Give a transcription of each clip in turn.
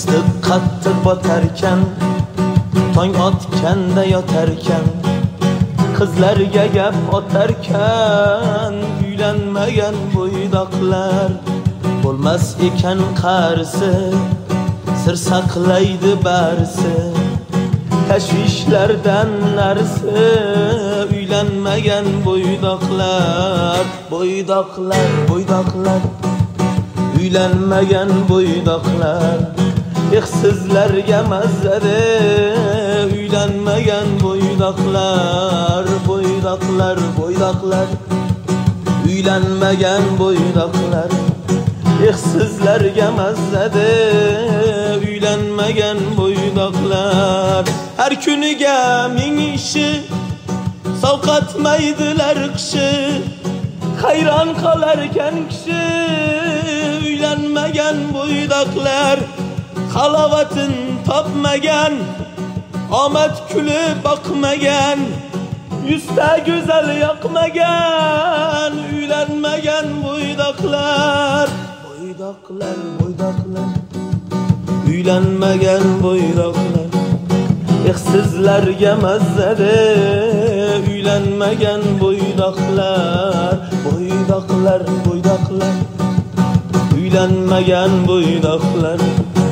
Yastık qattiq botarkan, tong otganda yotarkan, qizlarga gap otarkan, uylanmagan bo'ydoqlar bo'lmas ekan qarisi, sir saqlaydi barisi, tashvishlardan narsi, uylanmagan bo'ydoqlar, bo'ydoqlar, bo'ydoqlar, uylanmagan bo'ydoqlar, sizlarga mazza-de, uylanmagan bo'ydoqlar, bo'ydoqlar, bo'ydoqlar, uylanmagan bo'ydoqlar, sizlarga mazza-de, uylanmagan bo'ydoqlar. Har kuniga ming ishi, sovqatmaydilar qishi, hayron qolarkan kishi, uylanmagan bo'ydoqlar, halovatin topmagan, omad kulib boqmagan, yuzta go'zal yoqmagan, uylanmagan bo'ydoqlar, bo'ydoqlar, bo'ydoqlar, uylanmagan bo'ydoqlar, sizlarga mazza-de, uylanmagan bo'ydoqlar, bo'ydoqlar, bo'ydoqlar, uylanmagan bo'ydoqlar,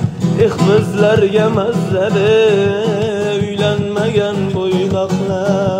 bizlarga mazza-de, uylanmagan bo'ydoqlar.